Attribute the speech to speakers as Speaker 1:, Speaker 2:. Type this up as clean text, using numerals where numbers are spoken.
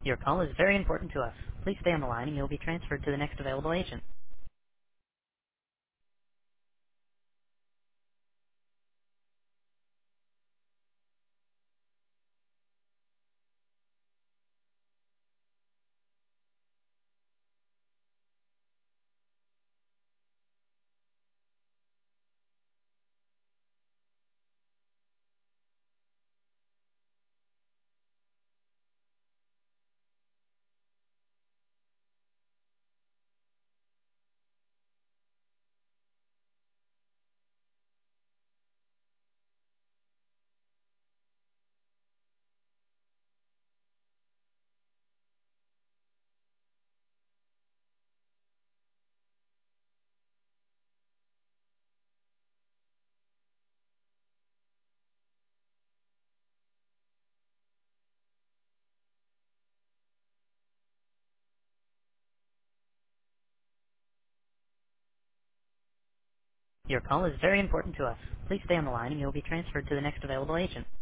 Speaker 1: Your call is very important to us. Please stay on the line and you'll be transferred to the next available agent. Your call is very important to us. Please stay on the line and you'll be transferred to the next available agent.